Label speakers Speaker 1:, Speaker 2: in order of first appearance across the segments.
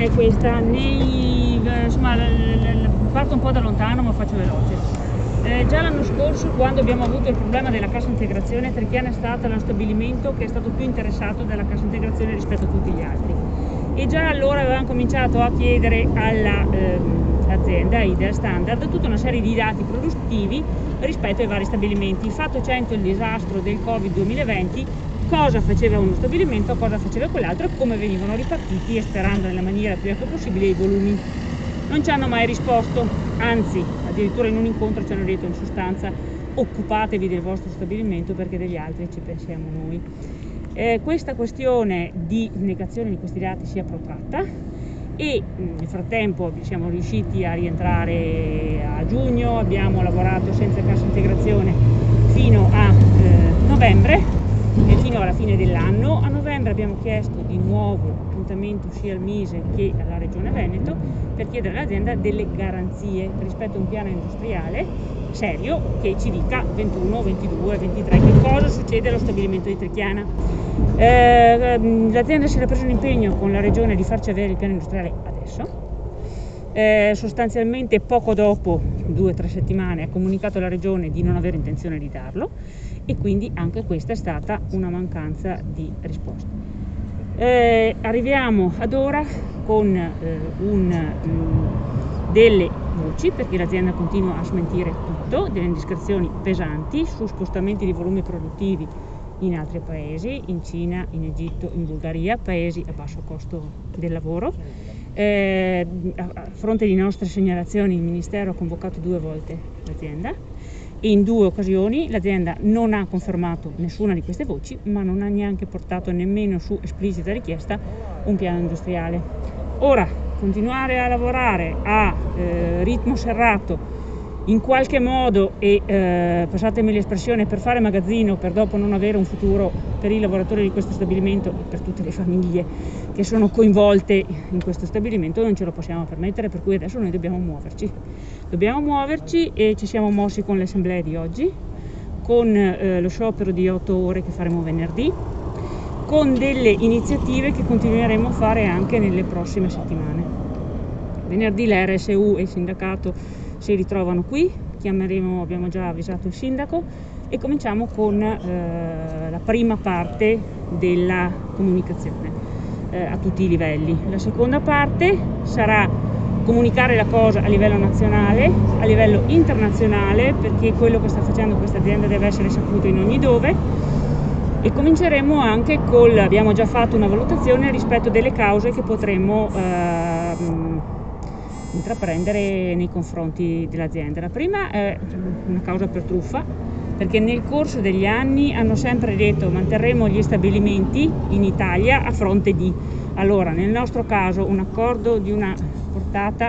Speaker 1: è questa, insomma, parto un po' da lontano ma faccio veloce. Già l'anno scorso, quando abbiamo avuto il problema della cassa integrazione, Trichiana è stato lo stabilimento che è stato più interessato dalla cassa integrazione rispetto a tutti gli altri, e già allora avevamo cominciato a chiedere all'azienda Ideal Standard tutta una serie di dati produttivi rispetto ai vari stabilimenti. Fatto 100 il disastro del Covid 2020, cosa faceva uno stabilimento, cosa faceva quell'altro e come venivano ripartiti, e sperando nella maniera più equa possibile i volumi. Non ci hanno mai risposto, anzi addirittura in un incontro ci hanno detto in sostanza: occupatevi del vostro stabilimento perché degli altri ci pensiamo noi. Questa questione di negazione di questi dati si è protratta e nel frattempo siamo riusciti a rientrare a giugno, abbiamo lavorato senza cassa integrazione fino a novembre e fino alla fine dell'anno. A novembre abbiamo chiesto di nuovo appuntamento sia al Mise che alla Regione Veneto per chiedere all'azienda delle garanzie rispetto a un piano industriale serio che ci dica 21, 22, 23 che cosa succede allo stabilimento di Trichiana. L'azienda si era preso un impegno con la Regione di farci avere il piano industriale adesso. Sostanzialmente poco dopo, 2 o 3 settimane, ha comunicato alla Regione di non avere intenzione di darlo, e quindi anche questa è stata una mancanza di risposta. Arriviamo ad ora con delle voci, perché l'azienda continua a smentire tutto, delle indiscrezioni pesanti su spostamenti di volumi produttivi in altri paesi, in Cina, in Egitto, in Bulgaria, paesi a basso costo del lavoro. A fronte di nostre segnalazioni il Ministero ha convocato 2 volte l'azienda e in 2 occasioni l'azienda non ha confermato nessuna di queste voci, ma non ha neanche portato nemmeno su esplicita richiesta un piano industriale. Ora, continuare a lavorare a ritmo serrato in qualche modo e passatemi l'espressione, per fare magazzino, per dopo non avere un futuro per i lavoratori di questo stabilimento e per tutte le famiglie che sono coinvolte in questo stabilimento, non ce lo possiamo permettere, per cui adesso noi dobbiamo muoverci e ci siamo mossi con le assemblee di oggi, con lo sciopero di 8 ore che faremo venerdì, con delle iniziative che continueremo a fare anche nelle prossime settimane. Venerdì la RSU e il sindacato si ritrovano qui, abbiamo già avvisato il sindaco e cominciamo con la prima parte della comunicazione a tutti i livelli. La seconda parte sarà comunicare la cosa a livello nazionale, a livello internazionale, perché quello che sta facendo questa azienda deve essere saputo in ogni dove, e cominceremo anche abbiamo già fatto una valutazione rispetto delle cause che potremmo intraprendere nei confronti dell'azienda. La prima è una causa per truffa, perché nel corso degli anni hanno sempre detto manterremo gli stabilimenti in Italia a fronte di. Allora, nel nostro caso un accordo di una portata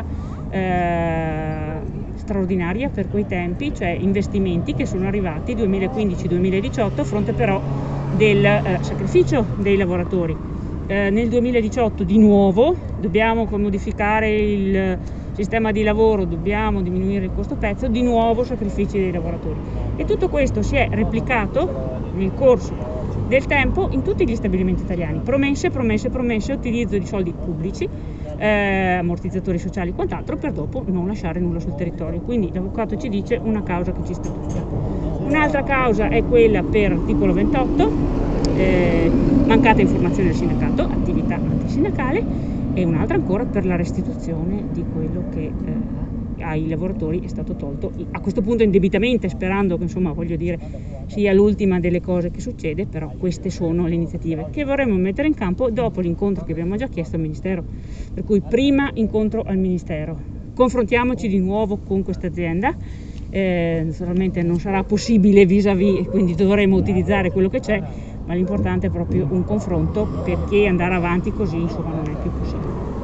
Speaker 1: straordinaria per quei tempi, cioè investimenti che sono arrivati 2015-2018 a fronte però del sacrificio dei lavoratori. Nel 2018 di nuovo dobbiamo modificare il sistema di lavoro, dobbiamo diminuire il costo pezzo, di nuovo sacrifici dei lavoratori, e tutto questo si è replicato nel corso del tempo in tutti gli stabilimenti italiani. Promesse, utilizzo di soldi pubblici, ammortizzatori sociali e quant'altro, per dopo non lasciare nulla sul territorio. Quindi l'avvocato ci dice una causa che ci sta tutta. Un'altra causa è quella per articolo 28, mancata informazione del sindacato, attività antisindacale, e un'altra ancora per la restituzione di quello che ai lavoratori è stato tolto, a questo punto indebitamente, sperando che sia l'ultima delle cose che succede, però queste sono le iniziative che vorremmo mettere in campo dopo l'incontro che abbiamo già chiesto al Ministero. Per cui prima incontro al Ministero, confrontiamoci di nuovo con questa azienda, naturalmente non sarà possibile vis-à-vis, quindi dovremo utilizzare quello che c'è, ma l'importante è proprio un confronto, perché andare avanti così non è più possibile.